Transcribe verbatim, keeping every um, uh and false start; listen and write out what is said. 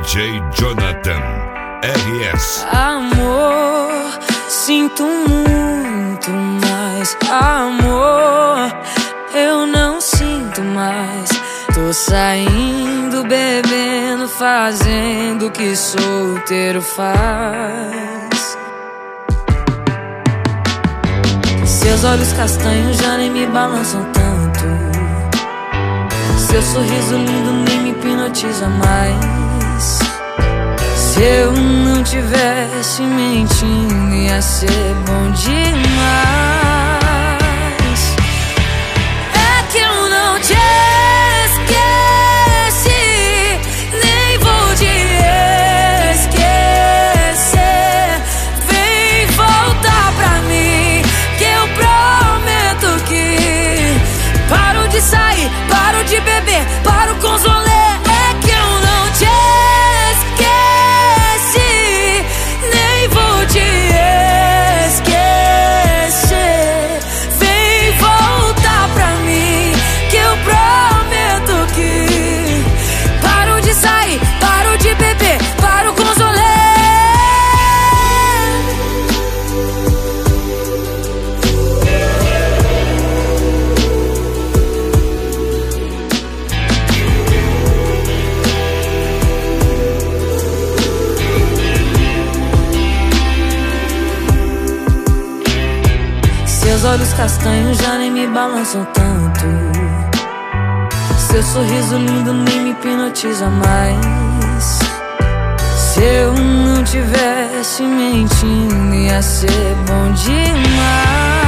J Jonathan R S. Amor, sinto muito, mas amor, eu não sinto mais. Tô saindo, bebendo, fazendo o que solteiro faz. Seus olhos castanhos já nem me balançam tanto. Seu sorriso lindo nem me hipnotiza mais. Se eu não tivesse mentindo, ia ser bom demais. É que eu não te esqueci, nem vou te esquecer. Vem voltar pra mim, que eu prometo que paro de sair, paro de beber, paro com os rolês. É que eu não te esqueci, nem vou te esquecer. Vem voltar pra mim, que eu prometo que paro de sair, paro de beber, paro com os rolês. Seus olhos castanhos já nem me balançam tanto. Seu sorriso lindo nem me hipnotiza mais. Se eu não tivesse mentindo, ia ser bom demais.